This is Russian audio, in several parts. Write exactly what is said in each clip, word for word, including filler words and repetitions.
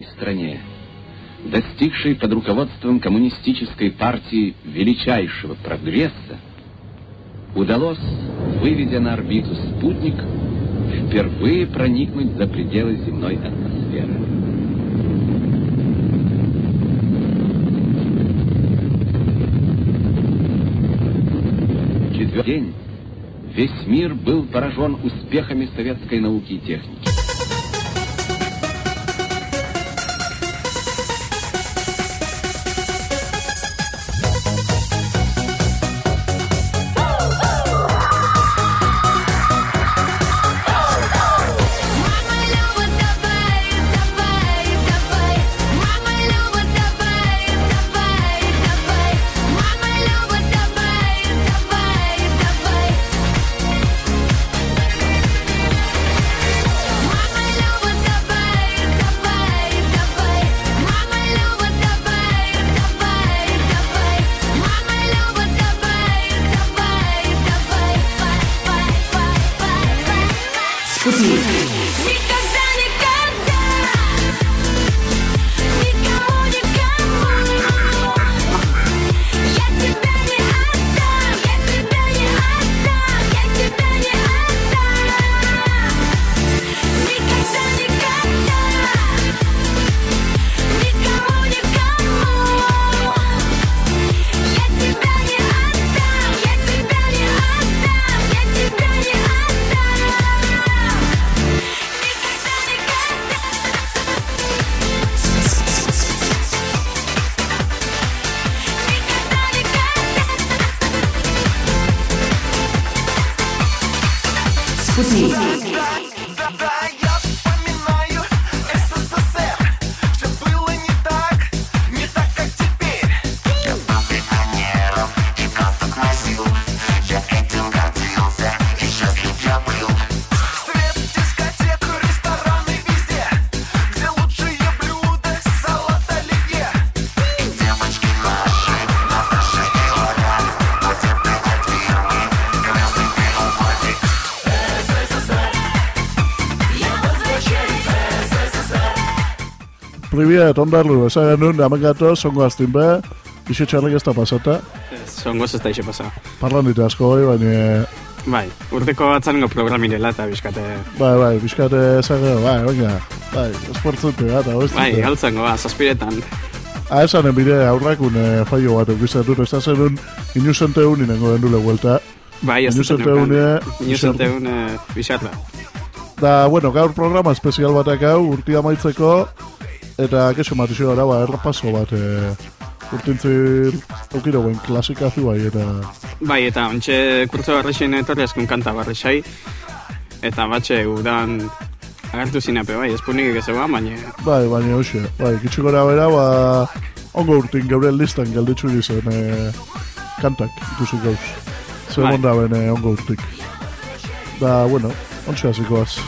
стране, достигшей под руководством коммунистической партии величайшего прогресса, удалось, выведя на орбиту спутник, впервые проникнуть за пределы земной атмосферы. Четвертый день весь мир был поражен успехами советской науки и техники. Привет, ondarlu, saya nun amagato songo astimba, isi txarrik ez da pasata. Songo ez da ixe pasa. Parlan ditu asko hori, baina... Bai, urteko batzango programirela eta bizkate... Bai, bai, bizkate zage, bai, baina, bai, esportzute gata, hoztute. Bai, galtzango, ba, zazpiretan. Ah, esan enbide aurrakun eh, fallo bat eukizatut, ez da zenun inusente unin nengo dendule vuelta. Bai, ez da zenun. Inusente un bizarra. Da, bueno, gaur programa espezial batak hau, urtia maitzeko, eta kexo matizio gara, ba, errapazo bat, e, urtintzir eukiro guen klasikazu bai, eta... Bai, eta ontxe kurtzo barrexen etorri askun kanta barrexai, eta batxe udan agartu zinape, bai, espunik egezegoa, baina... Bai, baina hoxe, bai, kitsi gora bera, ba, ongo urtin geure listan galditzu dizen e, kantak, ikusi gauz. Zegon da ben e, ongo urtik. Da, bueno, ontxe hasikoaz.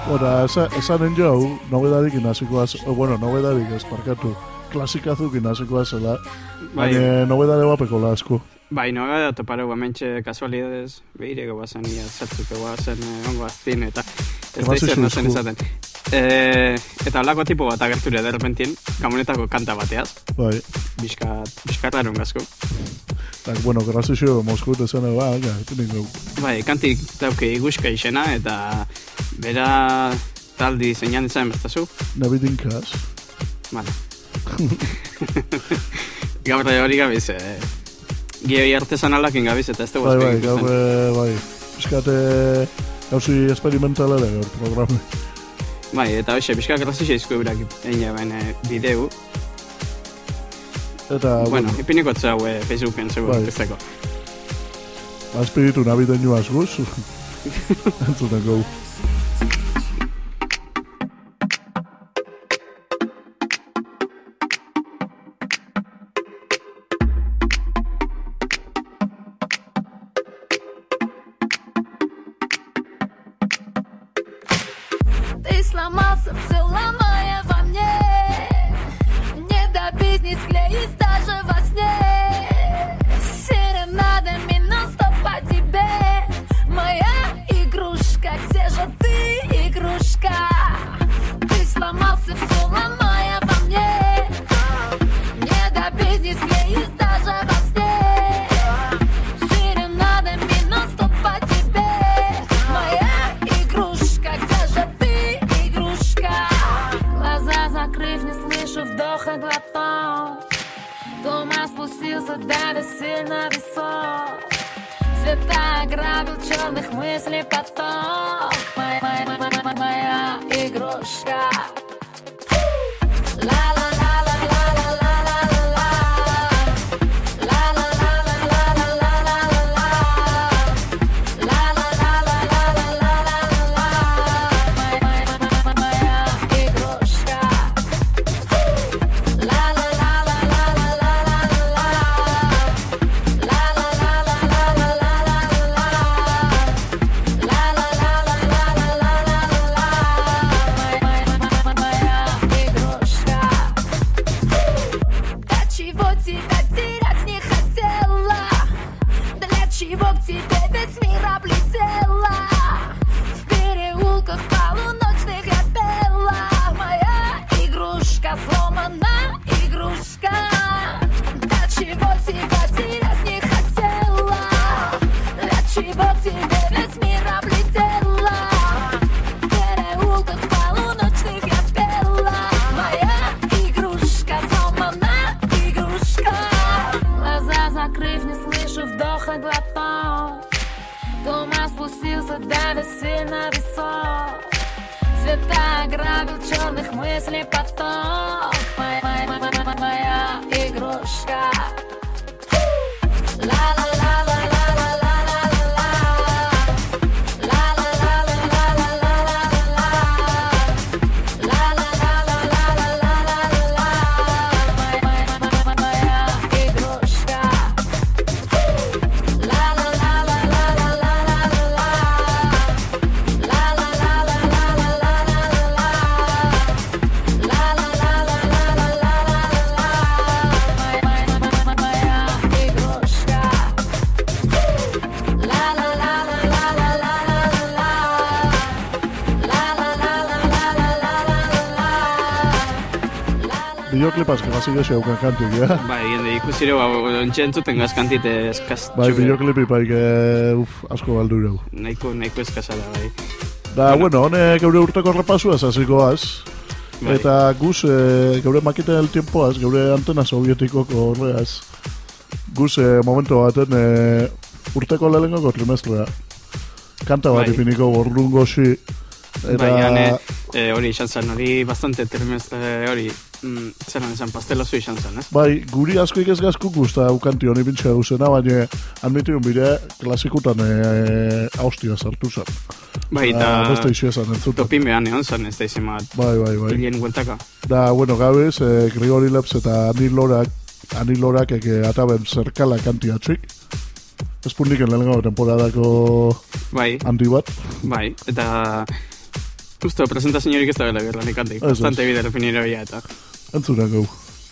Ora, esa, esanen jau, nobedarik inazikoaz, o, bueno, nobedarik ez, parkatu, klasikazuk inazikoaz zela, Bai. baina nobedade bapeko la asko. Bai, nobeda topareu hementxe kasualidades, behire goazen, ia zatzuk goazen, eh, ongo aztin, eta ez da izer nozen izaten. E, eta holako tipo bat agerture derrepentien, kamonetako kanta bateaz, Bai. bizkat, bizkarraren gazko. Tak, bueno, grazizio, Moskut ezan, ba, ga, tenen gau. Bai, kantik dauke iguska izena, eta bera taldi zeinan izan bertazu. Nabidinkaz. Vale. Gaur hori gabiz, eh, gehi artesanalakin gabiz, eta ez dugu Bai, bai, azpegin gaur, eh, bai. Bizkate, gauzi esperimentalera gaur programe. Bai, eta hoxe, bizkak grazizia izko eurak egin baina bideu. Eta, Bueno, ipiniko zau eh, Facebooken zego Bai. ezteko. ba, espiritu nabiden joaz guz. Entzuten gau. Ты сломался, все ломая во мне. Не добить, не склеить даже во сне. Серенадами нон-стоп по тебе. Моя игрушка, где же ты, игрушка? Ты сломался, все ломая во мне. Не добить, не склеить даже во сне. Серенадами нон-стоп по тебе. Моя игрушка, где же ты, игрушка? Глаза закрыв, не слышу вдоха, глоток. Туман спустился до сильно висок. Цвета ограбил черных мыслей поток. Моя, моя, моя, моя игрушка. Чего тебя терять не хотела? Для чего к тебе весь мир облетела? В переулках полуночных я пела. Моя игрушка сломана, игрушка. Для чего тебя терять не хотела? Для чего к тебе весь мир облетела? В переулках полуночных я пела. Моя игрушка сломана, игрушка. Глаза закрыв, не слышу вдоха, глоток. Туман спустился до сильно висок. Цвета ограбил черных мыслей поток. Моя, моя, моя, моя игрушка. Bideoklipas gazi gezi haukan kantik, ja? Bai, jende ikusire, ontxe entzuten gazkantite eskaz Bai, bideoklipi paik, eh, uf, asko baldu irau. Nahiko, nahiko eskazala, bai. Da, bueno, honek geure urteko repasua zazikoaz. Bai. Eta guz, e, geure makiten el tiempoaz, geure antena sovietikoko horreaz. Guz, e, momento baten, e, urteko lehenengoko trimestrea. Kanta bat Bai. ipiniko borrun goxi. Eta... Baina, e, hori izan zen, hori bastante trimestre hori, mm, zelan esan pastelozu izan zen, ez? Bai, guri asko ikez gazku guzta ukanti honi bintxe duzena, baina admitiun bire klasikutan e, haustia sartu zen. Bai, Da, beste eta ixi esan entzuten. topin behan egon zen, ez da izan bat, Bai, bai, bai. hilien gueltaka. Da, bueno, gabiz, eh, Grigori Leps eta Ani Lorak, Ani Lorak eke ataben zerkala kantiatxik. Espundiken lehenengo temporadako Bai, handi bat. bai, eta Justo, presentaziorik ez da bela gerran ikantik. Bastante bide definiro ya eta. Entzuna gau.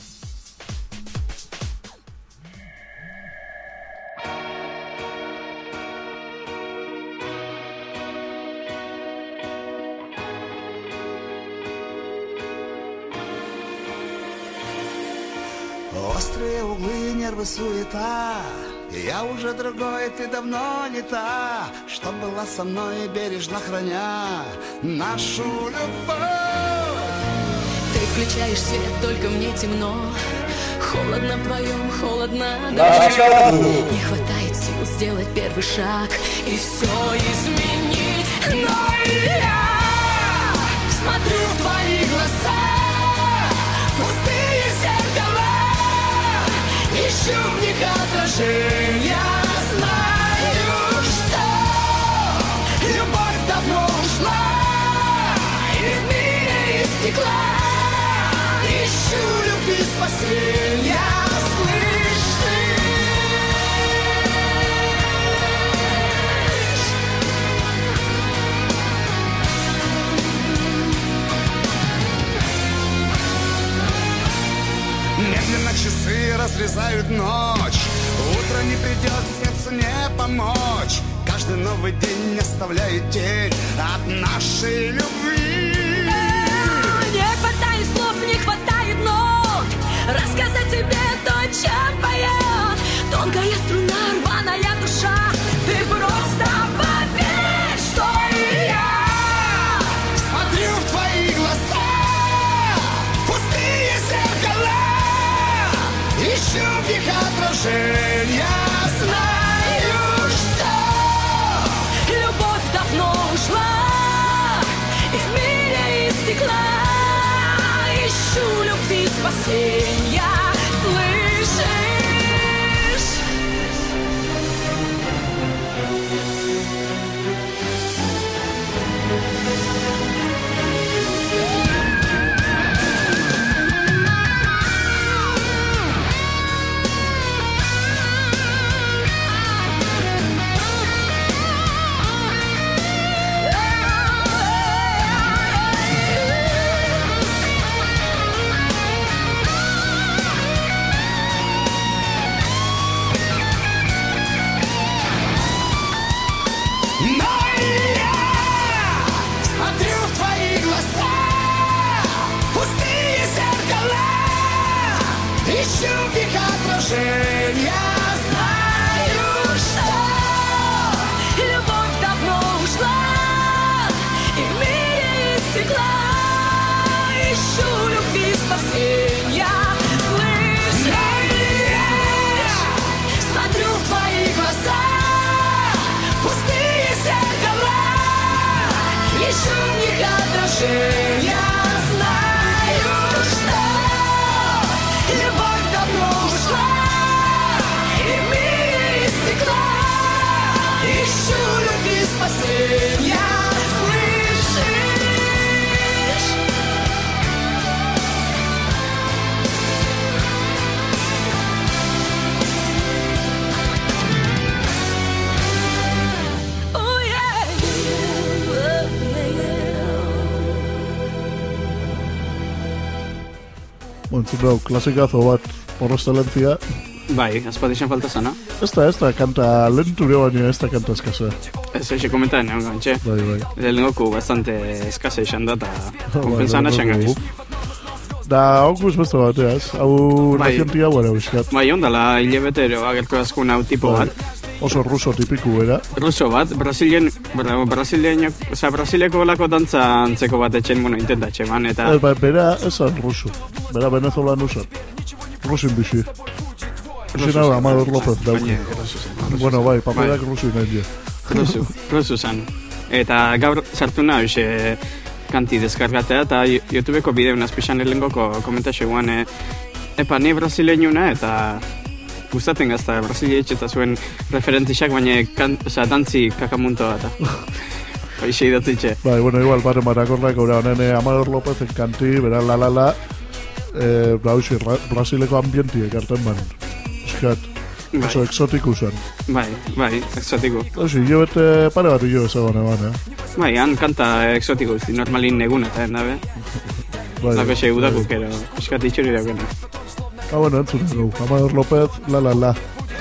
Острые углы, нервы, суета. Я уже другой, ты давно не та, что была со мной, бережно храня нашу любовь. Ты включаешь свет, только мне темно. Холодно вдвоем, холодно горячо. Не хватает сил сделать первый шаг и все изменить. Но я смотрю в твои глаза, пустые зеркала, ищу в них отражения. Знаю, что любовь давно ушла, и в мире из стекла ищу любви спасения. Медленно часы разрезают ночь, утро не придет, сердцу не помочь. Каждый новый день оставляет тень от нашей любви. Не хватает слов, не хватает нот, рассказать тебе то, чем поет тонкая струна, рваная душа. Ты просто поверь, что и я смотрю в твои глаза, пустые зеркала, ищу в них отражения. Знаю, что любовь давно ушла, и в мире из стекла ищу любви спасения. Слышишь? Ищу в них отражения. Знаю, что любовь давно ушла, и в мире из стекла ищу любви спасения. Слышишь? Смотрю в твои глаза, пустые зеркала, ищу в них отражения. Ищу любви спасения. Слышишь? Oh, yeah. Oh, yeah. Bueno, klasikazo bat porrostelentzia. Bai, aspatixen falta zana. Ez da, ez da, kanta lenture baina ez da kanta eskasa. Ez eixo komentaren egon gantxe. Bai, bai. Lehenengoku bastante eskasa izan da, eta konpensan esan gabiz. Da, august beste bateaz, hau nazientia guara buskat. Bai, ondala, hilebetero agertu askun hau tipo bat. Oso ruso tipiku era. Ruso bat, Brasilien, bra, Brasilien, oza, Brasileko lako dantza antzeko bat etxen, bueno, intentatxe man, eta... Eh, ba, bera esan ruso, bera venezolan usan. Rusin bixi. Rusin hau, Amador López dauki. Bueno, bai, paperak rusin nahi. Rusu, rusu zan. Eta gaur sartu nahi, xe, kanti deskargatea, eta YouTubeko bideun azpixan lehengoko komentazio guan, e, epa, ni brasileñuna, eta gustaten gazta, Brasilia etxeta zuen referentixak, baina kan, oza, dantzi kakamunto bat. Hoxe idatitxe. Bai, bueno, igual, barre marakorrak, ora honen Amador López kanti, bera la la la, eh, brauzi, Brasileko ambienti ekarten ban. Eskat, Oso exotiku zen. Bai, bai, exotiku. Osi, jo bete pare bat jo ezagon eban, eh? Bai, han kanta exotiku, normalin eguneta, dabe? Bai, Lako xe udakuk, ero, eskat itxuri daukena. Ah, bueno, entzun dugu. Amador López, la la la.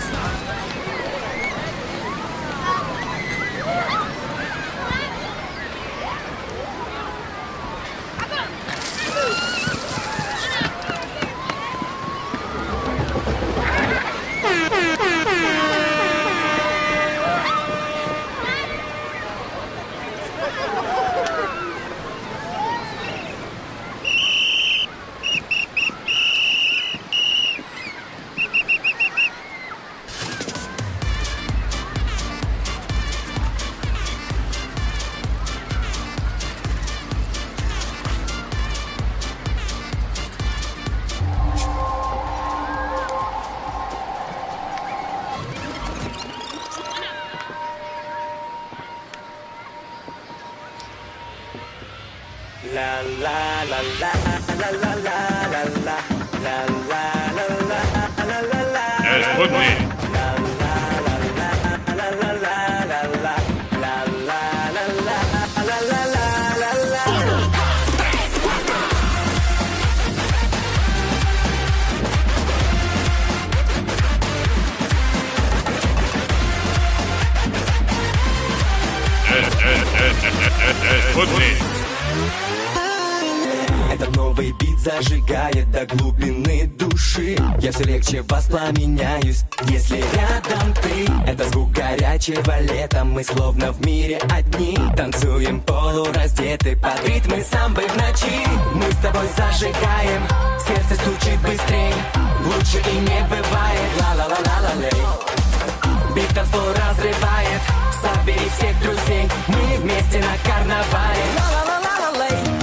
Этот новый бит зажигает до глубины души. Я все легче воспламеняюсь, если рядом ты. Это звук горячего лета, мы словно в мире одни. Танцуем полураздеты под ритмы самбы в ночи. Мы с тобой зажигаем, сердце стучит быстрей. Лучше и не бывает, ла-ла-ла-ла-ла-лей. Бит танцпол разрывает, собери всех друзей. Мы вместе на карнавале, ла-ла-ла-ла-ла-лей.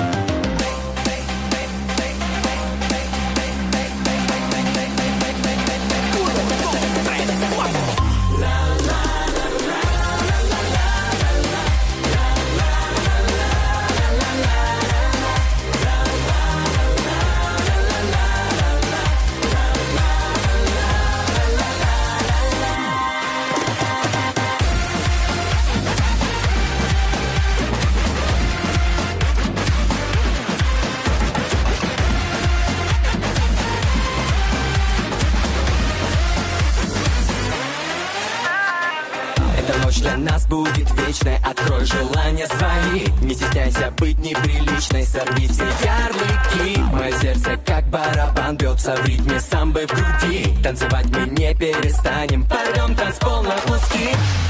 Для нас будет вечной, открой желания свои. Не стесняйся быть неприличной, сорви все ярлыки. Мое сердце как барабан бьется в ритме самбы в груди. Танцевать мы не перестанем, порвем танцпол на куски.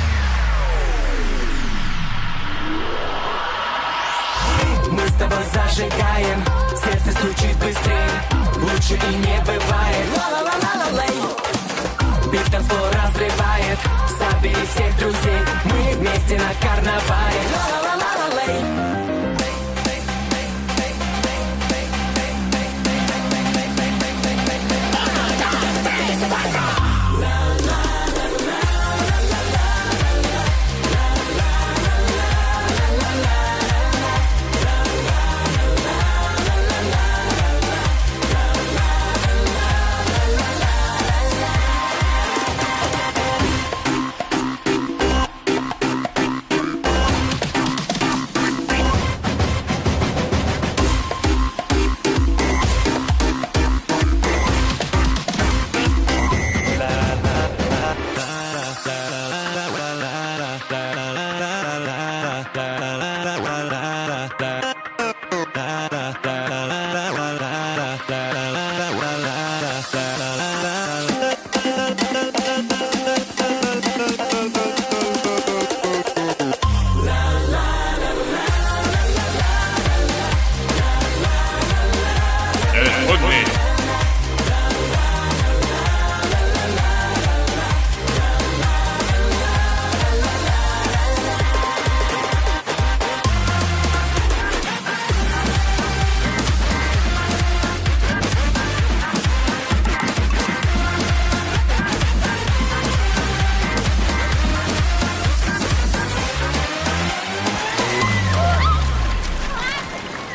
Мы с тобой зажигаем, сердце стучит быстрее. Лучше и не бывает, ла-ла-ла-ла-ла-лей. Бит танцпол разрывает, собери всех друзей. Мы вместе на карнавале, ла-ла-ла-ла-лей.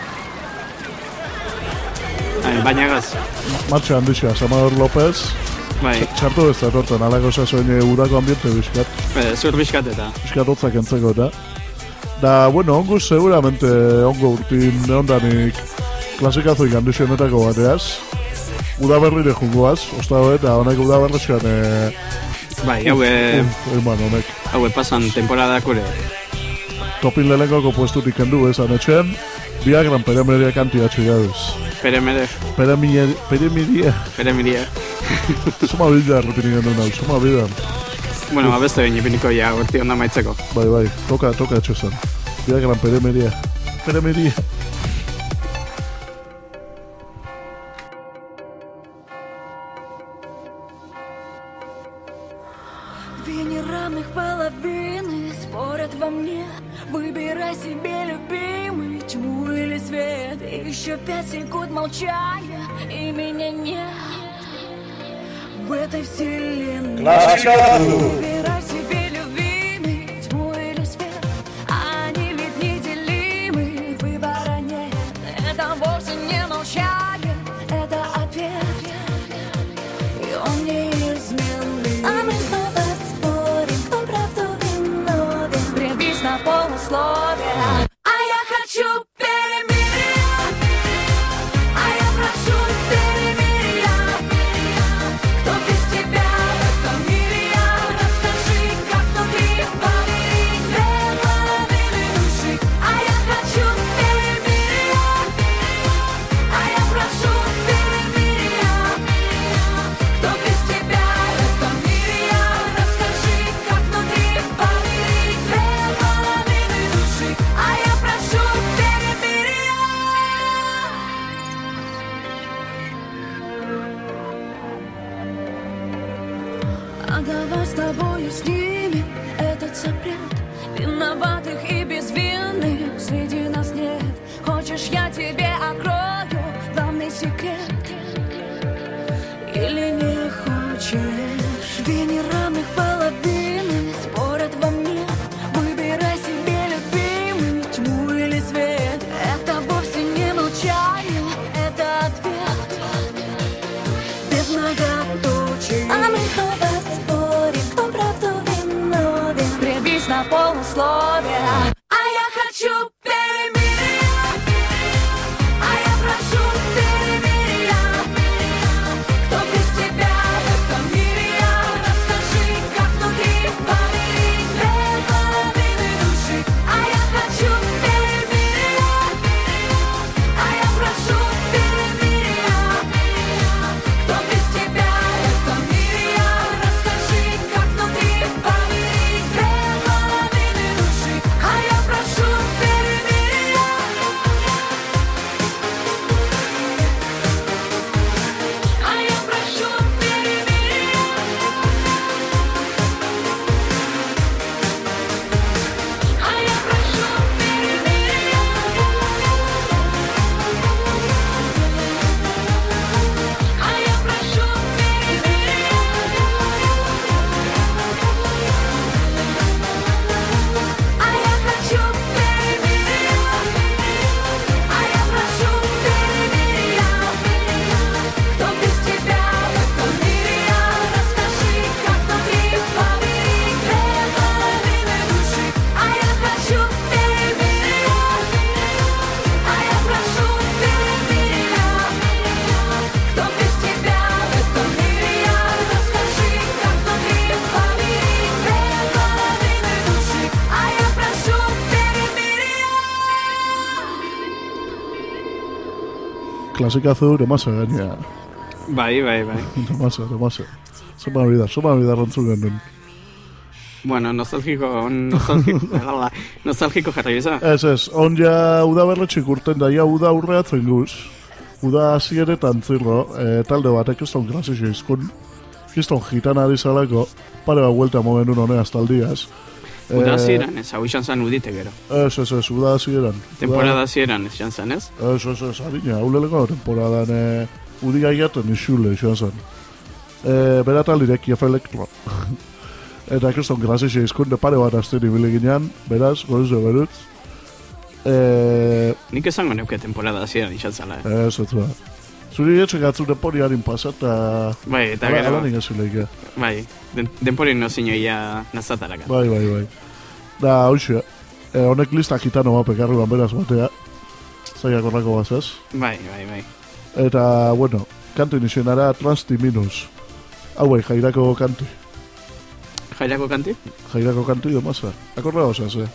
Bainagaz. Martxan dixas, Amador López, Bai. Txartu ez da tortan, alako sasoen urako ambiente bizkat. Eh, zur bizkat eta. Bizkat hotzak entzeko, da. Da, bueno, ongu seguramente ongo urtin neondanik klasikazoik handixenetako bateaz. Udaberrire jungoaz, osta hori, eta honek udaberrexean... E... Bai, haue... Eman, honek. Haue pasan temporada kure. Topin lehenkoko puestutik kendu esan etxean, biak gran peremeria kantiatxo jaduz. Peremere. Peremiria. Peremiria. Peremiria. Suma bidea errepinik gendu nahi, suma bidea. Bueno, ba beste behin ipiniko ja, urti onda maitzeko. Bai, bai, toka, toka etxo zen. Biak gran peremeria. Peremiria. Две неравных половины спорят во мне. Выбирай себе, любимый, тьму или свет. Еще пять секунд молчания, и меня нет в этой вселенной. Выбирай себе, любимый, тьму или свет. Они ведь неделимы, выбора нет. Это вовсе не молчание, это ответ. И он неизменный. А мы снова спорим, кто правду виновен. Прибись на полусловие. А я хочу перемирия. А я прошу перемирия. Кто без тебя в этом мире я? Расскажи, как внутри помирить две половины души. А я хочу перемирия. А я прошу перемирия. Кто без тебя в этом мире я? Расскажи, как внутри помирить две половины души. А я прошу перемирия. А давай с тобою снимем этот запрет. Виноватых и безвинных среди нас нет. Хочешь, я тебе открою главный секрет? Или не хочешь? Две неравных половины спорят во мне. Выбирай себе, любимый, тьму или свет. Это вовсе не молчание, это ответ. Без многоточий. А мы снова спорим, кто правду виновен. Прибись на полусловие. А я хочу перемирия. А я прошу перемирия. Кто без тебя в этом мире я? Расскажи, как внутри помирить две половины души. А я хочу перемирия. А я прошу перемирия. Кто без тебя в этом мире я? Расскажи, как внутри помирить две половины души. А я прошу перемирия. А я прошу перемирия. А я прошу перемирия. А я прошу перемирия. А я хочу перемирия. А я прошу перемирия. Кто без тебя в этом мире я? Расскажи, как внутри помирить две половины души. А я хочу перемирия. А я прошу перемирия. Кто без тебя в этом мире я? Расскажи, как внутри помирить две половины души. А я прошу перемирия. Klasikazo demasa gainea. Bai, bai, bai. Demasa, demasa. Zoma bidar, zoma bidar rantzun genuen. Bueno, nostalgiko, nostalgiko, ala, nostalgiko jarri bisa. Ez, ez, on ja udaberretxik urten da, ja uda aurreatzen guz. Uda hasieretan zirro, e, talde batek ez ton grazixo izkun. Ez ton gitan ari zalako, pare bat huelta mogen un honeaz taldiaz. Uda Eh, hasieran, ez, hau izan zan udite gero. Ez, ez, ez, uda hasieran. Temporada hasieran ez izan zan, ez? Ez, ez, ez, harina, hauleleko temporadan e, udiga iaten isule izan zen. E, Berataldirek, Jeff Electro. Eta kriston grazixo izkunde pare bat azten ibili ginean, beraz, gorezo berutz. E, Nik esango neuke temporada hasieran izan zala, eh? ez, ez, ba. Zuri etxe gatzu denpori harin pasa, eta... Bai, eta ala, gero... ala ningazu leike. Bai, den, denpori no zinoia nazataraka. Bai, bai, bai. Da, hoxe, eh, honek listak itano mape garri beraz batea. Zaiak horrako bazaz. Bai, bai, bai. Eta, bueno, kantu inizionara Transti Minus. Hau bai, jairako kantu. Jairako kantu? Jairako kantu jo maza. Akorra osaz, eh?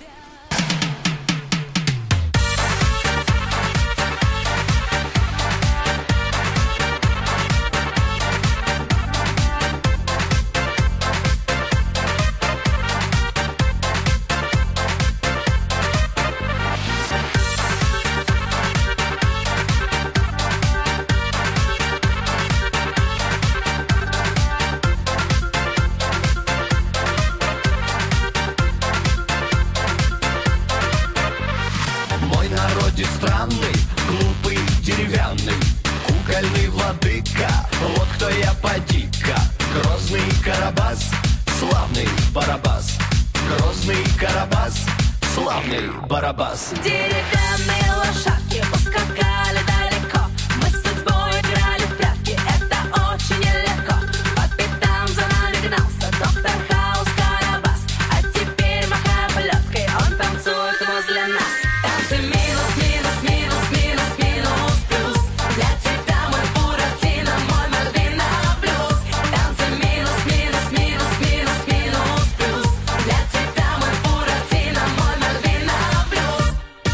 Деревянные лошадки ускакали далеко. Мы с судьбой играли в прятки, это очень нелегко. По пятам за нами гнался доктор Хаус Карабас. А теперь, махая плеткой, он танцует возле нас. Танцы минус, минус, минус, минус, минус, плюс. Для тебя мой Буратино, мой Мальвина плюс. Танцы минус, минус, минус, минус, минус, плюс. Для тебя мой Буратино, мой Мальвина плюс.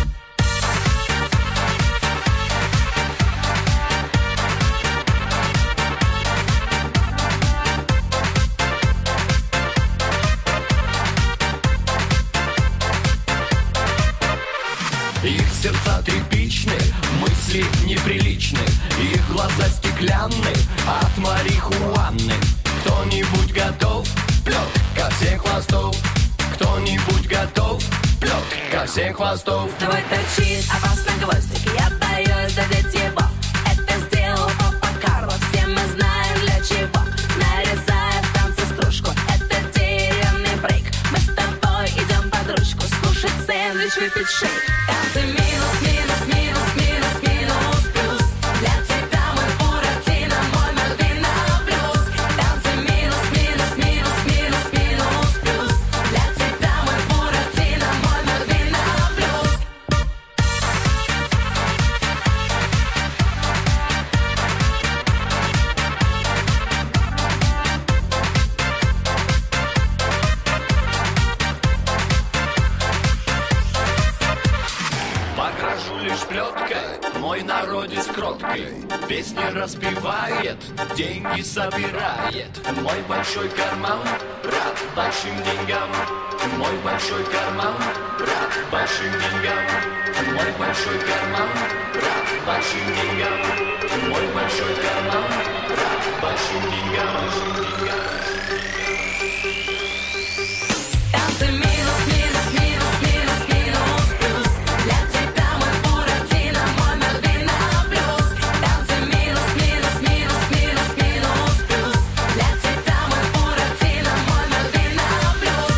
Их сердца тряпичны, мысли неприличны, их глаза стеклянны от марихуаны. Кто-нибудь готов? Плет ко всех хвостов. Кто-нибудь готов? Плет ко всех хвостов. Твой торчит опасный гвоздик, я боюсь задеть его. Это сделал папа Карло, все мы знаем для чего. Нарезая в танце стружку, это деревянный брейк. Мы с тобой идем под ручку, скушать сэндвич, выпить шейк. Танцы минус, минус, минус, минус, минус, плюс. Для тебя мой Буратино, мой Мальвина плюс. Танцы минус, минус, минус, минус, минус, плюс. Для тебя мой Буратино, мой Мальвина плюс. Погрожу лишь плеткой, мой народец кроткой. Песни распевает, деньги собирает. Мой большой карман рад большим деньгам. Мой большой карман рад большим деньгам. Мой большой карман рад большим деньгам. Мой большой карман рад большим деньгам. Танцы минус, минус, минус, минус, минус, плюс. Для тебя мой Буратино, мой Мальвина плюс. Танцы минус, минус, минус, минус, минус, плюс. Для тебя мой Буратино, мой Мальвина плюс.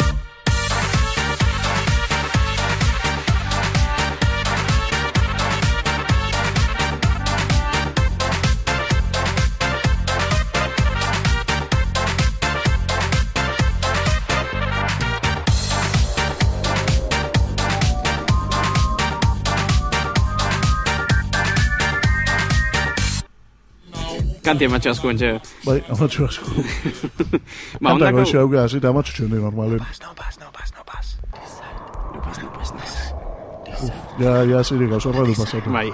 Kanti ematxo asko entxe. Bai, amatxu asko. Ba, Kantako ondako... eixo hauka azita amatxu txundi normalen. No pas, no pas, no pas. No pas, no pas, no pas. Ja, ja, zirik, gauzorra du pasatu. Bai.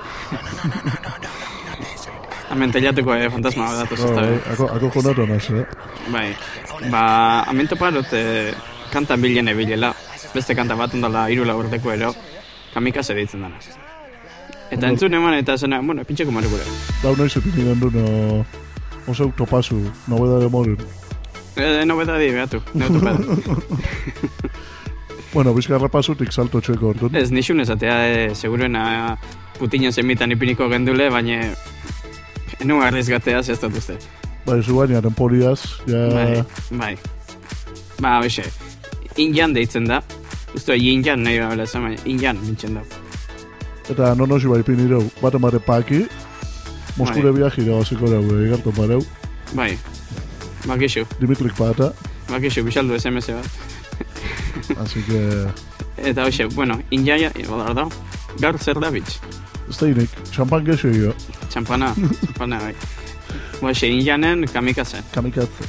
Hemen teilatuko eh, fantasma datoz ez da. Bai, ako, ako jonatu naz, eh? Bai. Ba, hemen toparot eh, kanta bilene bilela. Beste kanta bat ondala irula urteko ero. Kamikaze ditzen dana. Eta entzun eman eta zena, bueno, pintxeko marukura. Da, unai zepini gendu no... Oseuk topazu, nobeda de moren. Eh, nobeda di, behatu. Neutopeda. Bueno, bizka rapasutik salto txeko orduan. Ez, nixun esatea, eh, seguruena putiño semitan ipiniko gendule, baina... Nu arriesgatea zehaztat uste. Bai, zu baina, tempoliaz, ja... Bai, bai. Ba, hoxe, Injan deitzen da. Uste, Injan nahi babela esan, baina Injan mintzen da. Eta non hozi bai pinireu, bat emare paki, Moskure viaje irabaziko dago, egartu pareu. Bai, bakixu. Dimitrik Pata. Bakixu, bixaldu S M S bat. Así que... Eta hoxe, bueno, injaia, da, gaur zer da bitx? Ez da inik, txampan gexo jo. Txampana, txampana, bai. Hoxe, injanen kamikaze. Kamikaze.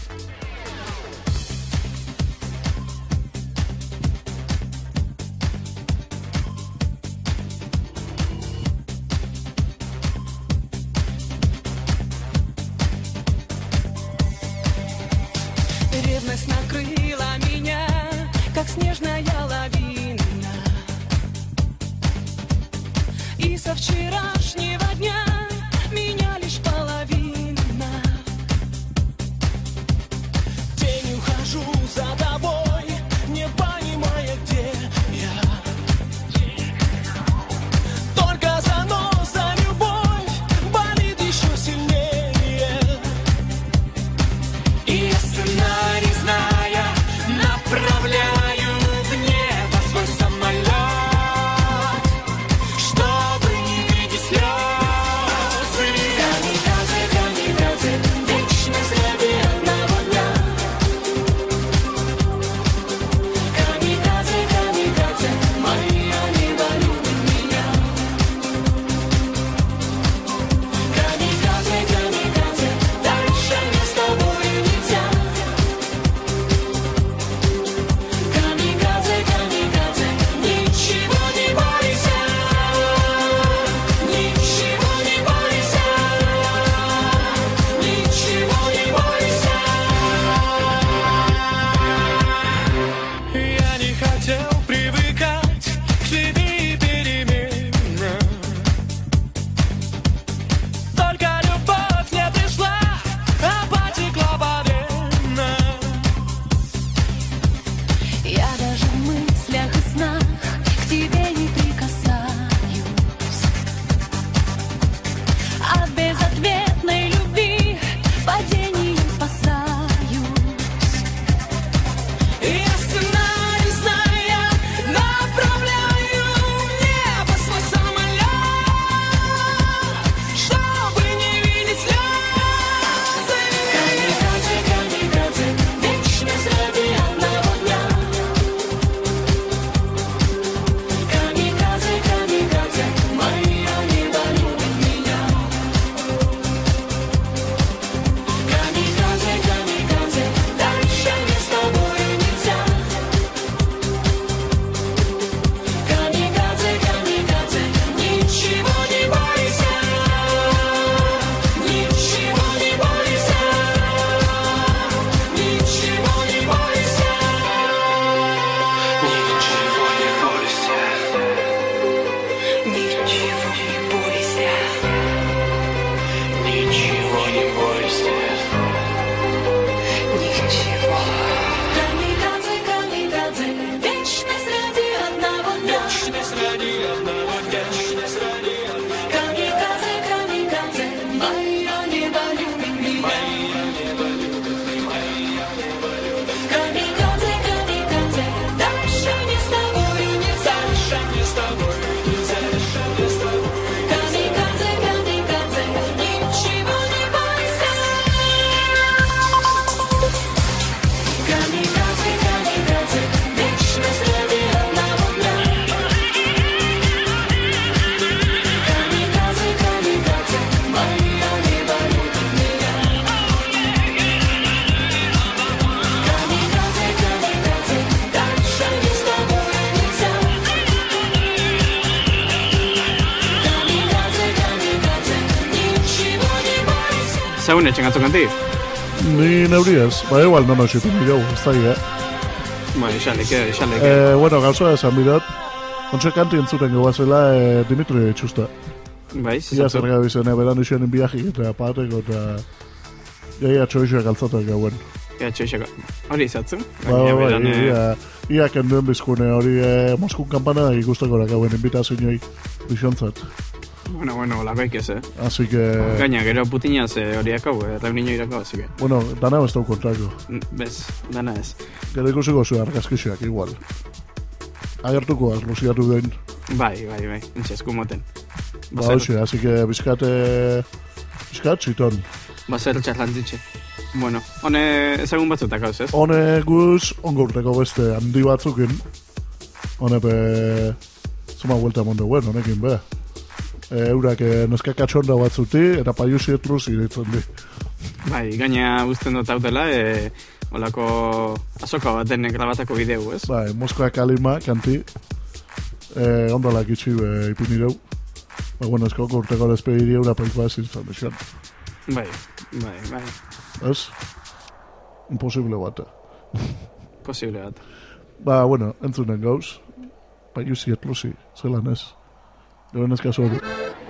Ревность накрыла меня, как снежная лавина. И со вчерашнего дня меня лишь половина. Тенью хожу за тобой, не понимая, где я. Только занос за любовь болит еще сильнее. И я сценарий зная, направляю в небо свой самолет, чтобы не видеть слезы. Камикадзе, камикадзе, вечность ради одного дня. Камикадзе, камикадзе, моя небо любит меня. Камикадзе, камикадзе, дальше мне с тобой нельзя. Камикадзе, камикадзе, ничего не бойся, ничего не бойся, ничего не бойся. Я не хотел привыкать к тебе и переменам. Только любовь не пришла, а потекла по венам. Я даже в мыслях и снах к тебе не прикасаюсь. От безответной любви падением спасаюсь. И я сценарий зная, направляю в небо свой самолет, чтобы не видеть слезы. Камикадзе, камикадзе, вечность ради одного дня. Камикадзе, камикадзе, моя небо любит меня. Камикадзе, камикадзе, дальше мне с тобой нельзя. Камикадзе, камикадзе, ничего не бойся, ничего не бойся, ничего не бойся, ничего не бойся, ничего не бойся, ничего не бойся, ничего. Камикадзе, камикадзе, вечность ради одного дня. Вечность ради одного дня. Вечность ради одного дня. Камикадзе, камикадзе, моя небо любит меня. Камикадзе, камикадзе, дальше мне с тобой нельзя. Дальше мне с тобой нельзя. Дальше мне с тобой нельзя. Камикадзе, камикадзе, ничего не бойся. Камикадзе, камикадзе, вечность ради одного дня. Камикадзе, камикадзе, моя небо любит меня. Камикадзе, камикадзе, дальше мне с тобой нельзя. Камикадзе, камикадзе, ничего не бойся. Zaune, txengatzen ganti? Ni neuriez, ba igual no noxitu ni gau, ez da gira. Bueno, isaleke, isaleke. Eh, bueno, gauza esan bidat, ontsa kanti entzuten goazela eh, Dimitri Txusta. Bai, Ia zizatu. zer gabizien, beran isoen biajik eta pateko eta... Ia txoixoak altzatuak gauen. Ea txoixako. Hori izatzu? Ba, ba, ba, ia, ia kenduen bizkune hori eh, Moskun kampana ikusteko gauen invitazioei bixontzat. Bueno, bueno, lakoik ez, eh? Así que... Gaina, gero putinaz eh, horiak hau, eh, reuniño irako, así que... Bueno, dana ez dau kontrako. Bez, dana ez. Gero ikusiko zu argazkixoak, igual. Agertuko arluziatu den. Bai, bai, bai, entxezku moten. Ba, hoxe, así que bizkate... Eska, txiton. Ba, zer txarlantzitxe. Bueno, hone ezagun batzutak hauz, ez? Hone guz, ongo urteko beste handi batzukin. Hone pe... Zuma vuelta monde buen, honekin be. E, eurak e, neska katxonda batzuti, eta paiusi etruzi ditzen di. Bai, gaina guztien dut hautela, e, olako azoka baten grabatako bideu, ez? Bai, Moskoa kalima, kanti. E, ondalak itxi be ipinireu. Ba, bueno, esko ongo urteko despediri eura paikua ezin zan desian. Bai, bai, bai. Ez? Imposible bata. Posible bat. Ba, bueno, entzunen gauz. Paiusi etruzi, zelan ez. Gero neska zoru.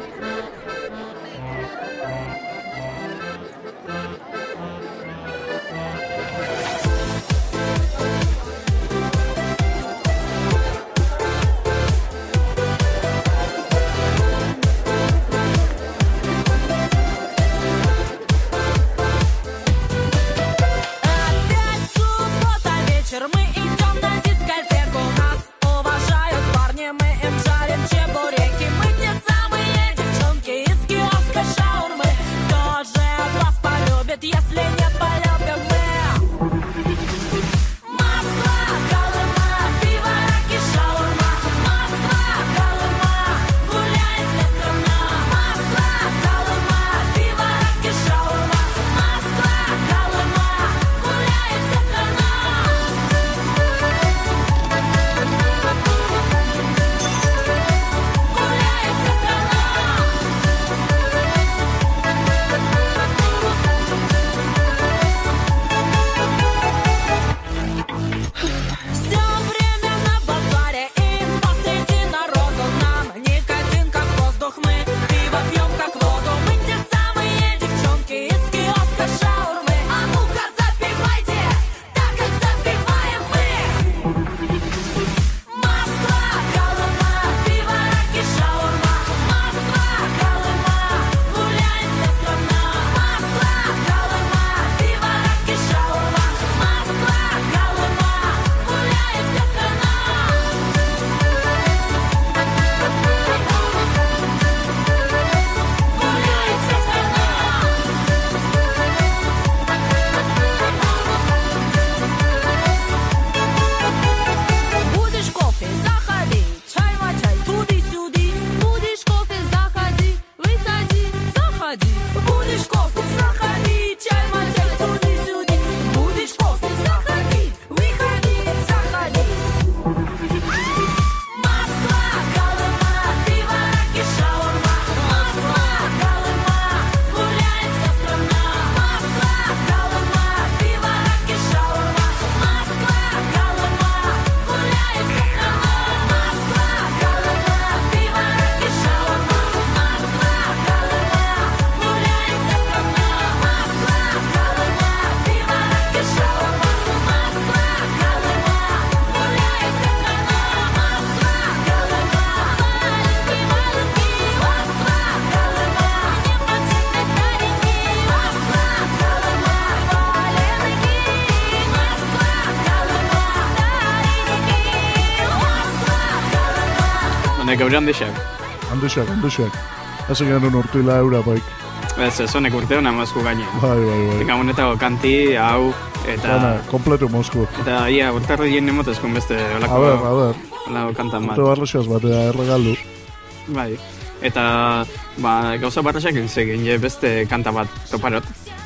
Gaur handixak. Handixak, handixak. Hazen genuen urtila eura baik. Ez, ez honek urte hona Mosku gaine. Bai, bai, bai. Eka honetako kanti, hau, eta... Gana, kompleto Mosku. Eta, ia, urtarri dien nemotezkun beste olako... A ber, a ber. Olako kantan bat. Urte barrexaz bat, erregaldu. Bai. Eta, ba, gauza barrexak egin je beste kanta bat toparot.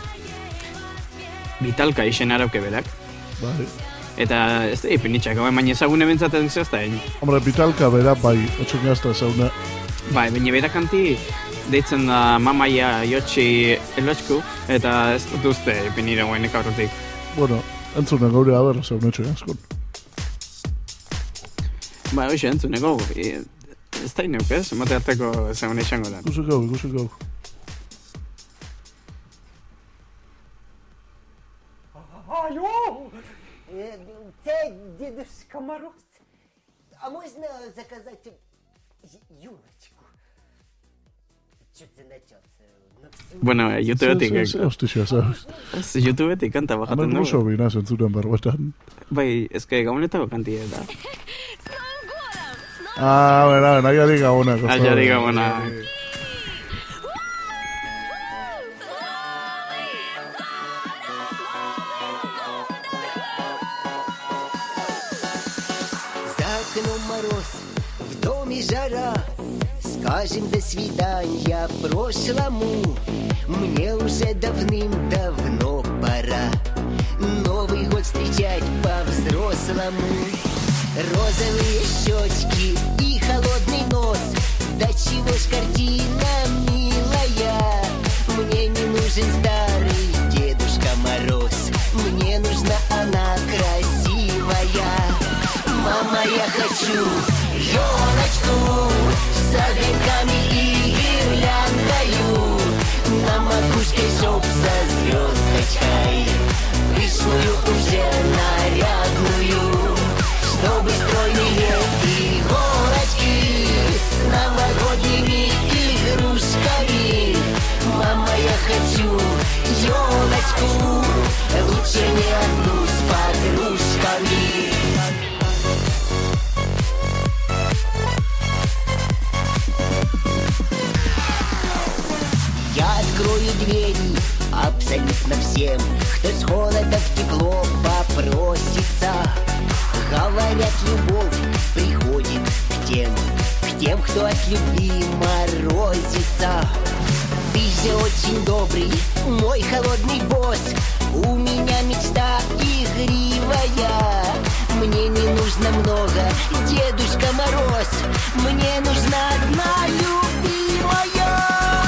Vitalka izen arauke berak. Bai. Eta ez da ipinitxak, baina ezagune bentzaten zehazta egin. Hombre, Vitalka bera, bai, etxun gazta ezaguna. Bai, baina bera kanti deitzen da Mamaia Jotxi Elotxku, eta ez dut uste ipinire guenik aurretik. Bueno, entzunen gaur aber, zeun etxun askon. Bai, hoxe, entzuneko, ez da ineuk ez, emate harteko zeun esango da. Ikusi gau, ikusi gau. Алло! Дедушка Мороз, а можно заказать Юрочку? Что-то начался. Bueno, YouTubeetik. Hostia, sabes. Ez, YouTubeetik kanta bajaten dugu. Hemen ruso bina zentzuten berbetan. Bai, ez que gabonetako kanti eta. Ah, bera, nahiari gabona. Nahiari gabona. окном мороз, в доме жара. Скажем до свидания прошлому, мне уже давным-давно пора Новый год встречать по-взрослому. Розовые щечки и холодный нос, да чего ж картина милая. Мне не нужен старый Дедушка Мороз, мне нужна она красивая. Мама, я хочу елочку с огоньками и гирляндою, на макушке чтоб со звездочкой, пышную уже нарядную, чтобы стройные иголочки с новогодними игрушками. Мама, я хочу елочку, лучше не одну с подружками. Я открою двери абсолютно всем, кто с холода в тепло попросится. Говорят, любовь приходит к тем, к тем, кто от любви морозится. Ты же очень добрый, мой холодный босс, у меня мечта игривая. Мне не нужно много, Дедушка Мороз, мне нужна одна любимая.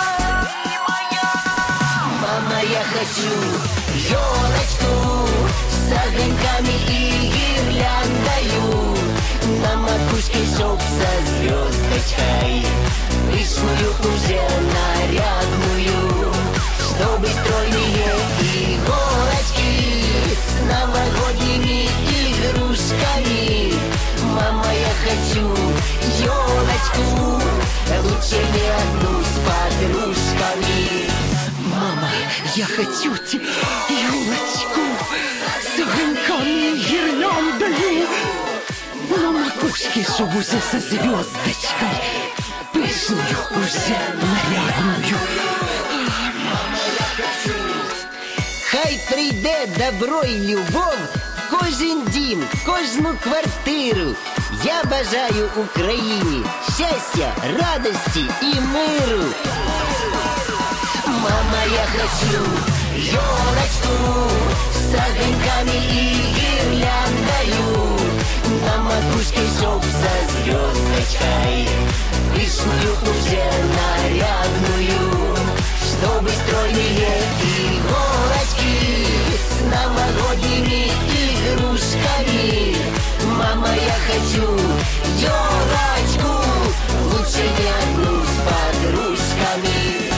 Мама, я хочу елочку с огоньками и гирляндою, на макушке чтоб со звездочкой, пышную уже нарядную, чтобы стройные иголочки с новогодними игрушками. Мама, я хочу елочку, лучше не одну с подружками. Мама, я хочу елочку с огоньками и гирляндою, на макушке чтоб уже со звездочкой, пышную уже нарядную. Хай прийде добро і любов в кожен дім, в кожну квартиру. Я бажаю Україні щастя, радості і миру. Мама, я хочу елочку с огоньками и гирляндою, на макушке чтоб со звездочкой, пышную уже нарядную, чтобы стройные иголочки с новогодними игрушками. Мама, я хочу елочку, лучше не одну с подружками.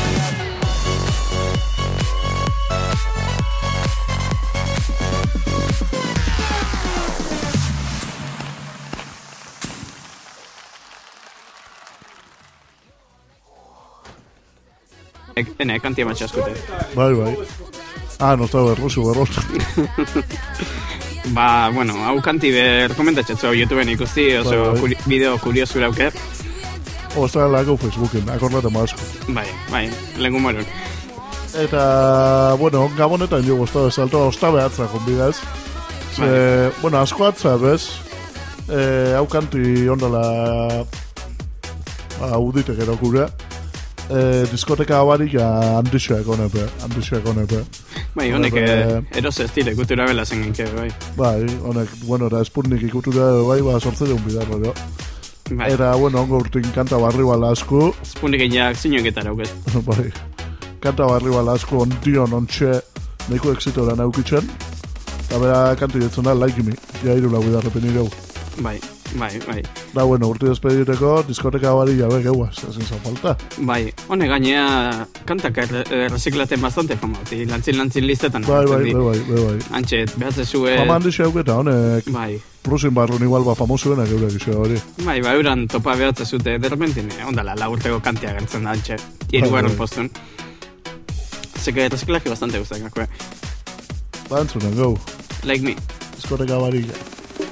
Enää kantia mä chaskute. Bai, bai. Ah, no estaba ruso, barros. Ba, bueno, hau kanti be rekomendatzea YouTubeen ikusti, oso Bai, bai. kuri, bideo kuriosu dauke. O, está lago Facebooken, akordate masko. Bai, bai, lengu marun. Eta, bueno, gabonetan jo gustado de salto, ostabe atza konbidaz. Ze, Bai. bueno, asko atza, bez? Eh, hau kanti ondala audite gero gure. Eh, diskoteka barik handixoak honepe, handixoak honepe. Bai, honek Honepe, eros estile kultura bela zen genke, bai. Bai, honek, bueno, eta Sputnik ikutura bai, ba, sortzeun bidarro, jo. Bai, Eta, bueno, ongo urtin kanta barri bala asko, spunik egin zinoketara auket. bai, kanta barri bala asko ondion ontxe nahiko exitora naukitzen, eta bera kantu ditzen da, Like Me, ja iru lau bidarrepen ireu. Bai, bai, bai. Da, bueno, urti despediteko, diskoteka bari jabe geuaz, ezin zan falta. Bai, hone gainea kantak erre- reziklaten bastante famauti, lantzin-lantzin listetan. Bai, bai, agertzen bai, di. bai, bai. Antxe, behatze zue... Fama handixo hauketa, honek, Bai, Rusin barrun igual ba famosuena geure gizio hori. bai, bai, uran topa behatze zute, derrepentine, ondala, laurteko kantia gertzen da, antxe, irugarren bai. postun. Zeke reziklaje bastante guztak, akue. Ba, entzunen, gau, Like Me. diskoteka bari ja.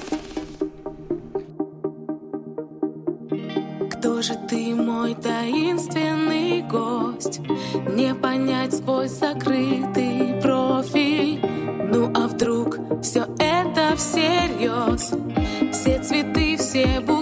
Кто же ты, мой таинственный гость? Не понять свой закрытый профиль. Ну а вдруг все это всерьез? Все цветы, все буквы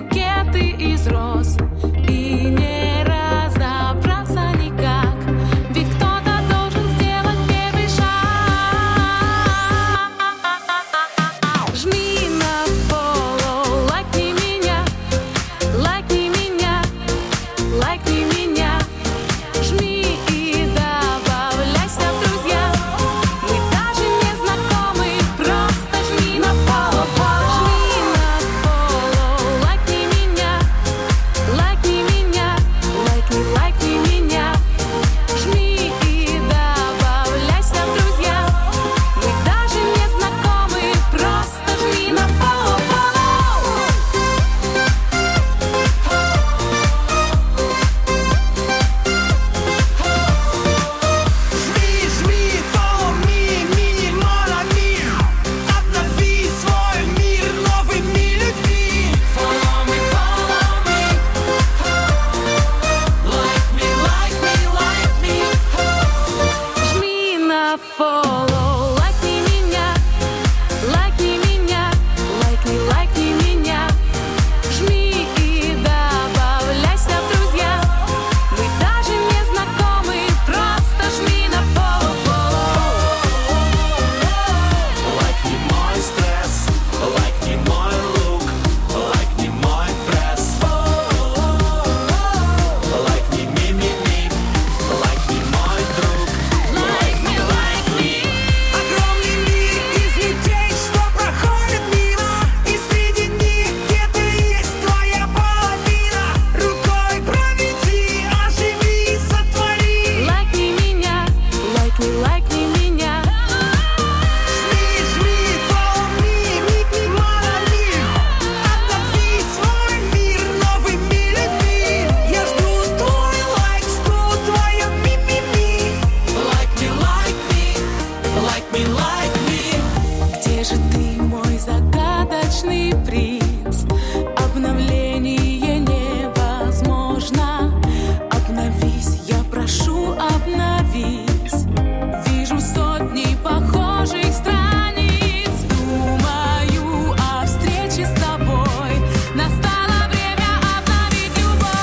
Мой загадочный принц. Обновление невозможно. Обновись, я прошу, обновись. Вижу сотни похожих страниц. Думаю о встрече с тобой. Настало время обновить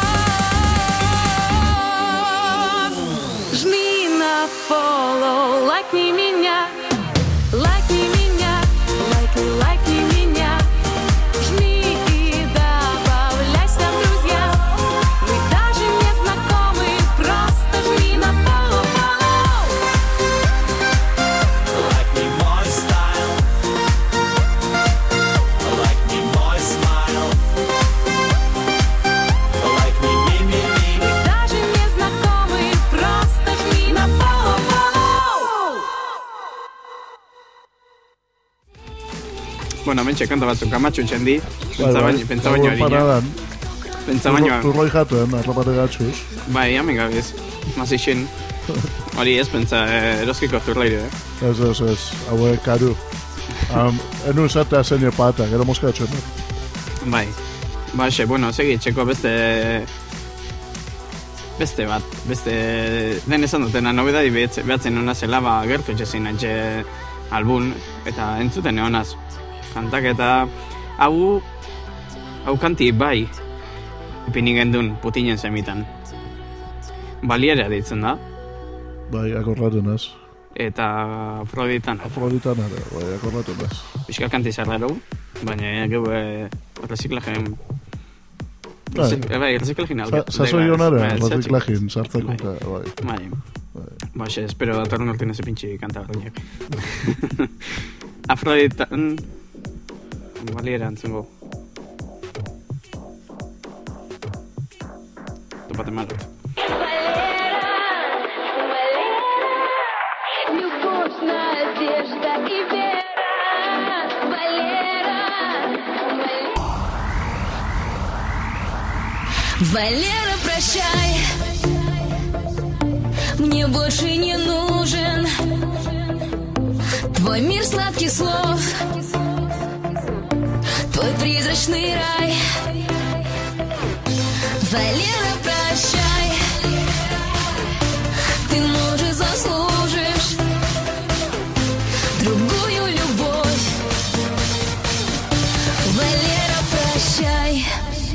любовь. Жми на follow, лайкни меня. Лайкни меня, лайкни, лайкни меня. Жми и добавляйся в друзья. Мы даже не знакомы, просто жми на follow, follow. Like me мой стайл, like me мой смайл, like me ми ми ми. Мы даже не знакомы, просто жми на follow, follow. Bueno, mentxe, kanta batzuk amatxu txendi. Bai, bai. Pentsa baino harina. Paradan. Pentsa baino... Turroi jaten, arrapate gatxuz. Bai, hemen gabiz. Mazixin. Hori ez, pentsa eh, eroskiko zurleire, eh? Ez, ez, ez. Haue, karu. Um, enu esatea zein epata, gero moskatzen. Bai. Ba, xe, bueno, segi txeko beste... Beste bat, beste... Den esan dutena, nobedadi behatzen, behatzen hona zela, ba, gertu etxezin antxe albun, eta entzuten egonaz. Kantak eta... Hau... Hau kanti bai, ipini gendun putinen semitan. Baliera deitzen da, Bai, akorraten ez. eta Afroditan. Afroditan ere, bai, akorraten ez. Pixka kanti zarrero, baina geu e, reziklajen... Bai. Bai, bai reziklajen alde. Sasoi honare, Bai, reziklajen, sartzeko, Bai. eta, bai. Bai. Ba, xe, espero datorren urtean eze pintxi kanta berdinak. Afroditan... Baliera antzungo. Topate malot. Любовь, надежда и вера. Валера, Валера, прощай. Мне больше не нужен твой мир сладких слов, твой призрачный рай. Валера, прощай. Ты, может, заслужишь другую любовь. Валера, прощай.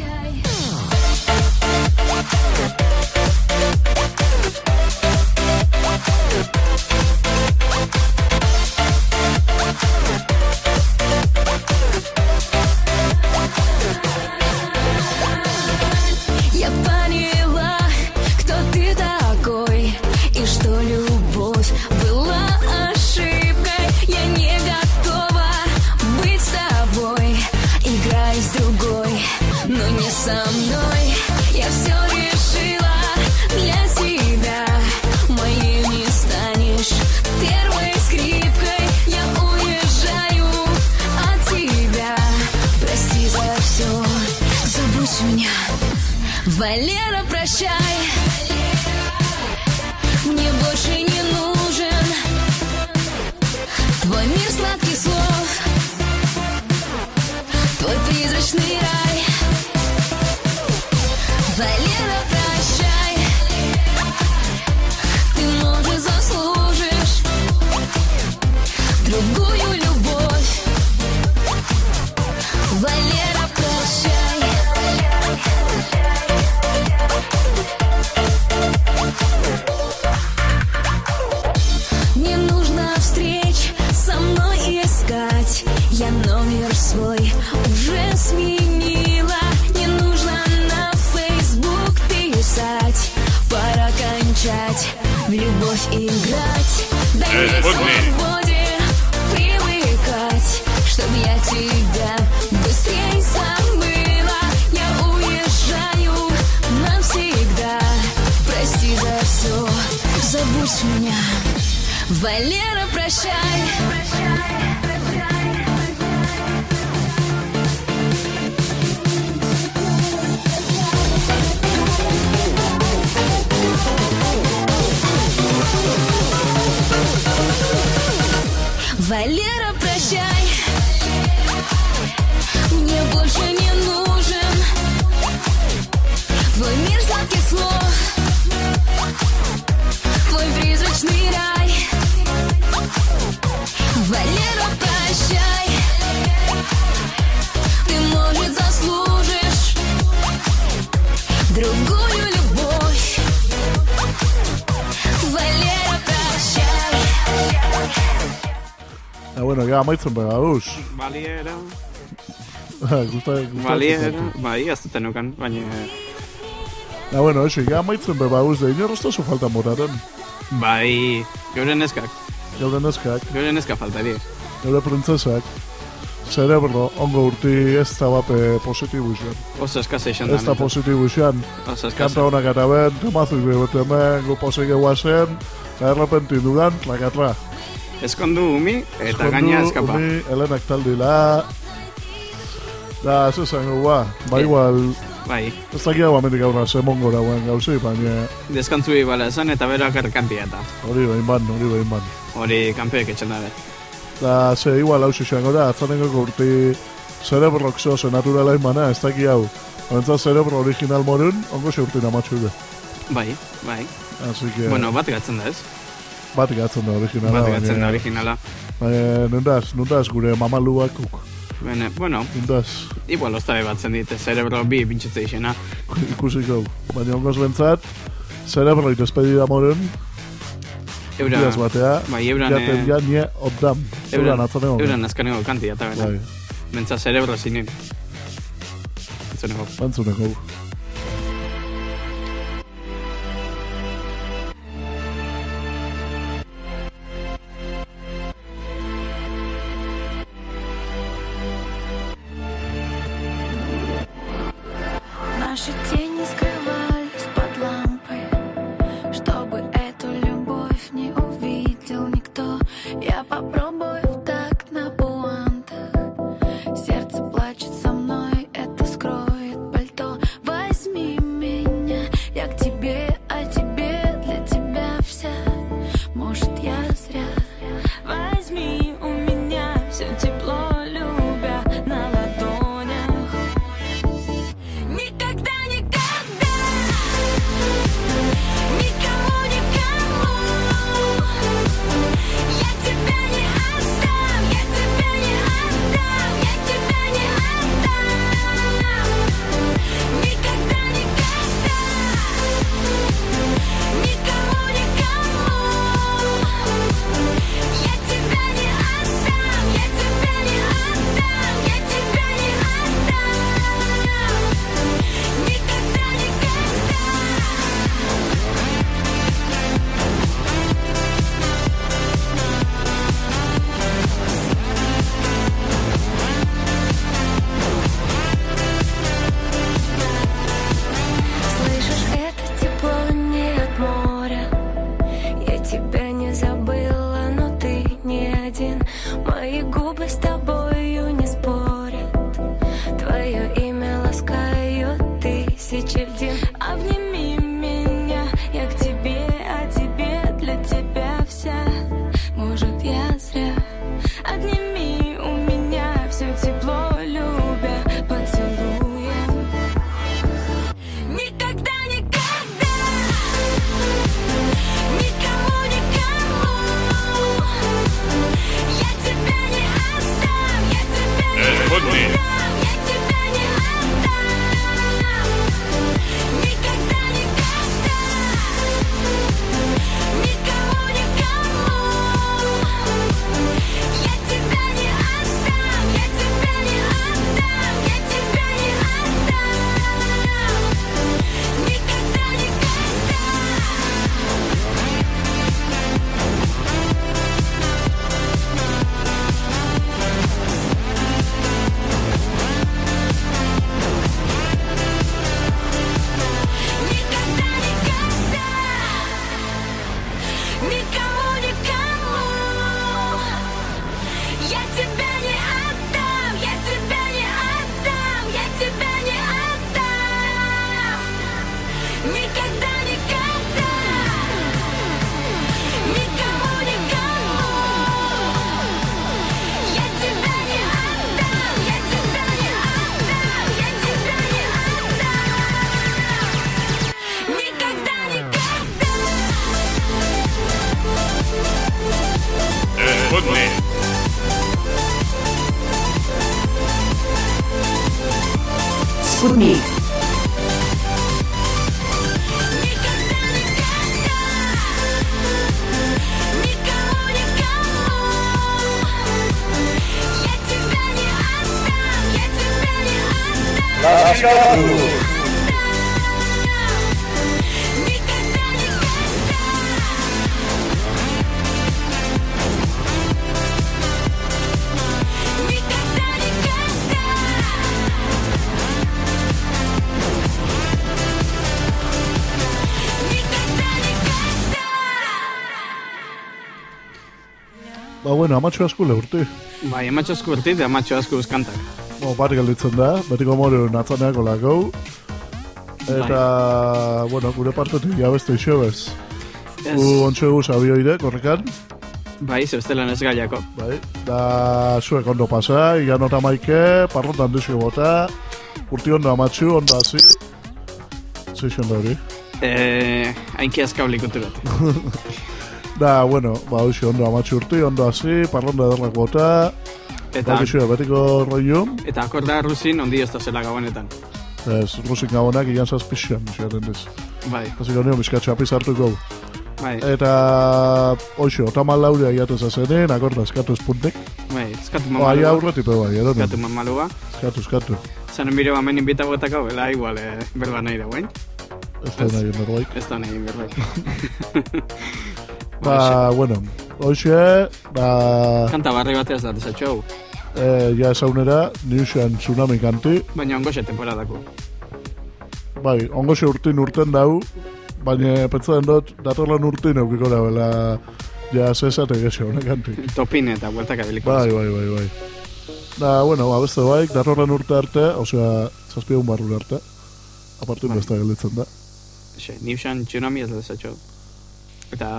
Я поняла, кто ты такой, и что любовь была ошибкой. Я не готова быть с тобой. Играй с другой, но не со мной. Я все решила для себя. Моей не станешь первой скрипкой. Я уезжаю от тебя. Прости за все, забудь меня. Валера, прощай. Мне больше не нужен твой мир сладких слов, твой призрачный рай. Валера, прощай. Ты, может, заслужишь другую любовь. Валера, прощай. Не нужно встреч со мной искать. Я номер свой уже сменила. Не нужно на Facebook писать. Пора кончать в любовь играть. Дай мне свободе привыкать, чтоб я тебя быстрее забыла. Я уезжаю навсегда. Прости за все, забудь меня. Валера, прощай. Валера, прощай. ega amaitzen bega, uz. Baliera... Gusta, gusta. Baliera... Bai, ez duten nukan, baina... Na, bueno, eso, ega amaitzen bega, uz, de inorrozta zu falta moraren. Bai, geure neskak. Geure neskak. Geure neska faltari. Geure printzesak. Cerebro, ongo urti ez da bape positibu izan. Oso eskase izan da. Ez da positibu izan. Oso eskase. Kanta honak araben, temazuk bebete hemen, guposek eguazen, eta errepenti dudan, lakatra. Eskondu umi, eta gaina eskapa. Eskondu umi, helenak taldila. Da, ez esango, ba, ba igual... Bai. Ez da gira bamendik aurra, zemon gora guen gauzi, baina... Deskontzui bala esan, eta beroak erkanpiata. Hori behin ban, hori behin ban. Hori kanpeek etxen dabe. Da, ze, igual, hau zizan gora, atzanengo urti cerebrok zoze naturala imana, ez daki hau. Horentza cerebro original morun, ongo ze urti namatxu ide. Bai, bai. Así que... Bueno, bat gatzen da ez? Bat gatzen da originala. Bat gatzen da originala. Baina, nundaz, nundaz gure mamaluak uk. Bene, bueno, nundaz. Igual oztabe batzen dite, cerebro bi bintxetze izena. Ikusiko, baina ongoz bentzat, cerebro despedida morun, Eura, Diaz batea, bai, euran... jaten ja nie obdam. Euran atzanego. Euran azkanego kanti, eta bera. Bai. Mentza cerebro zinen. Entzuneko. Entzuneko. Наши тени скрывались под лампой, чтобы эту любовь не увидел никто. Я попробую в такт на пуантах. Сердце плачет со мной, это скроет пальто. Возьми меня, я к тебе, а тебе для тебя вся. Может, я зря. Возьми у меня все тепло, любя на ладонях. Никогда, никогда, никому, никому я тебя не отдам, я тебя не отдам, я тебя не отдам. Никогда, никогда, никому, никому я тебя не отдам, я тебя не отдам, я тебя не отдам. Никогда, никогда. Слышишь, это тепло не от моря. Я тебя не забыла, но ты не один. Мои губы с тобою не спорят. Твое имя ласкают тысячи льдин. Обними меня, я к тебе, а тебе для тебя вся. Может, я зря. Отними у меня все тепло, любя поцелуем. Никогда, никогда, никому, никому я тебя не отдам, я тебя не отдам, я тебя не отдам. Никогда, никогда, никому, никому я тебя не отдам, я тебя не отдам, я тебя не отдам. Никогда, никогда. Никогда, никогда, никому, никому я тебя не отдам, я тебя не отдам, я тебя не отдам. Никогда, никогда, никому, никому я тебя не отдам, я тебя не отдам, я тебя не отдам. Никогда, никогда. Спутник. Никогда, никогда, никому, никому Ba, bueno, amatxo asko lehurti. Bai, amatxo asko urti, da amatxo asko uzkantak. Bo, bat gelditzen da, betiko moru natzaneako lakau. Eta, bai. Bueno, gure partetik jabeste iso bez. Gu ontsu egu sabioire, korrekan. Bai, zebestelan ez gaiako. Bai, da zuek ondo pasa, igan ota maike, parrotan duzio bota, urti ondo amatxu, ondo hazi. Zeixen da hori. Eh, hainki azkaulik uturat. Da, bueno, ba, hoxe, ondo amatxu urti, ondo hazi, parronda ederrak bota, eta ba, betiko roium. Eta akorda Rusin ondi ez da zela gabonetan. Ez, Rusin gabonak igan zazpixian, xeaten diz. Bai. Hazik honio, bizkatxo apiz hartu gau. Bai. Eta, hoxe, otamal laurea iatez azenen, akorda, eskatu espuntek. Bai, eskatu mamalua. Bai, aurretipe bai, edo. Eskatu mamalua. Eskatu, eskatu. Zanen bire bamen inbita botakau, bela igual, eh, berba nahi da, guain. Ez da nahi berbaik. Ez da nahi berbaik. Ba, bueno, hoxe, ba... Kanta barri bateaz da, desatxou. Eh, ja esaunera, Niuxan tsunami kanti. Baina ongoxe temporadako. Bai, ongoxe urtin urten dau, baina pentsatzen dut, datorlan urtin eukiko da, bela, ja zesate gexo, honek kanti. Topin eta bueltak abiliko. Bai, bai, bai, bai. Da, bueno, abeste baik, datorlan urte arte, osea, zazpiegun barru arte, apartu bai. Besta gelditzen da. Xe, Niuxan tsunami ez da desatxou. Eta...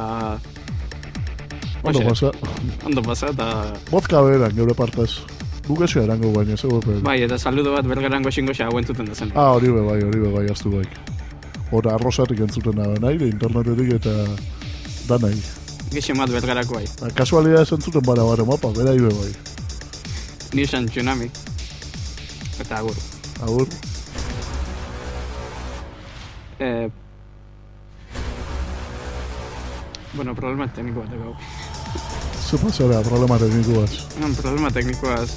Ondo pasa. Ondo pasa, eta... Bozka beran, geure partez. Guk esio erango baina, zego pedo. Bai, eta saludo bat bergerango xingoxa hauen da zen. Ah, hori be bai, hori be bai, aztu baik. Hora, arrozatik entzuten nabe nahi, internetetik eta... Da nahi. Gexen bat bergarako bai. Kasualidad ez entzuten bara bare mapa, bera ibe bai. Niuxan tsunami. Eta agur. Agur. Eh... Bueno, problema tekniko bat egau. Ze pasara, problema teknikoaz? No, problema teknikoaz.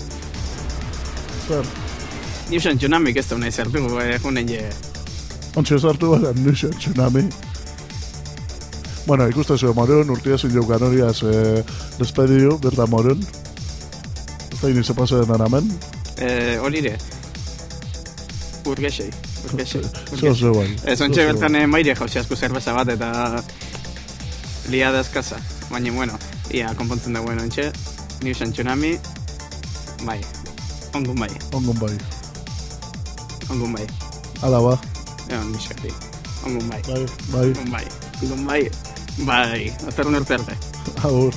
Zer? Niuxan tsunamik ez da unai zertu, eh, unen je... Ontxe zartu bat, Niuxan tsunami. Bueno, ikusten zuen morun, urtia zin jaukan horiaz eh, despediu, berda morun. Ez da inize pasa den anamen? Eh, olire. Urgesei. Urgesei. Zer zeu bai. Ez ontxe bertan maire jauzi asko zerbeza bat eta... Liada eskasa, baina, bueno, ia, konpontzen da, bueno, entxe, Niuxan tsunami, bai, ongun bai. Ongun bai. Ongun bai. Ala ba. Egon, niskati, ongun bai. Bai, bai. Ongun bai, ongun bai, bai, aterun urte arte. Agur.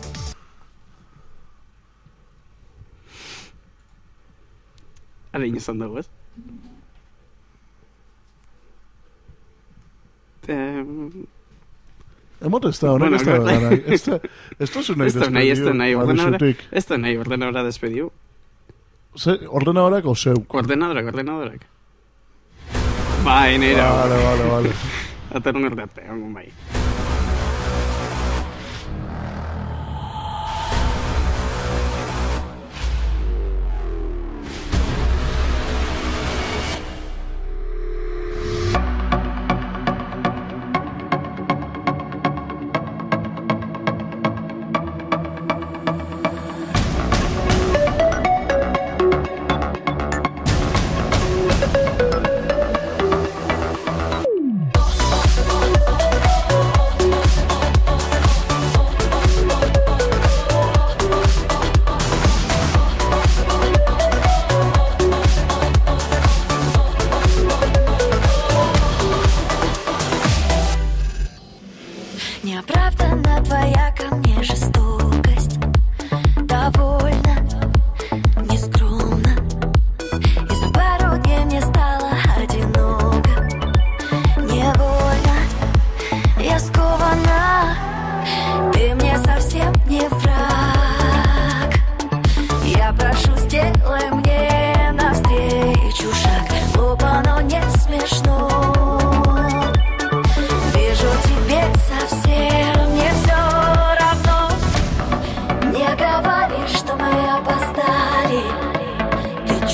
Ara inizan dago, ez? Eh... Emote ez da, honek ez da nahi. Ez da zu nahi despediu. Ez da nahi, ez da nahi, ordenadora despediu. Ordenadorak o zeuk? Ordenadorak, ordenadorak. Bai, nire. Vale, vale, vale. Aterun erdate, ongun bai.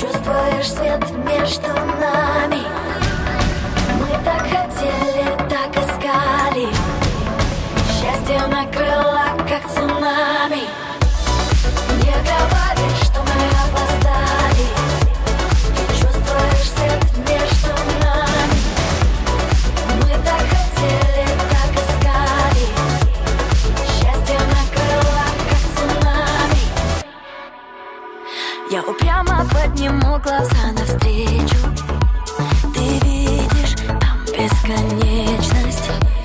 Чувствуешь свет между нами? Мы так хотели, так искали. Счастье накрыло, как цунами. Не говори, что мы опоздали. Чувствуешь свет между нами? Мы так хотели, так искали. Счастье накрыло, как цунами. Я упрямо подниму глаза навстречу. Ты видишь там бесконечность.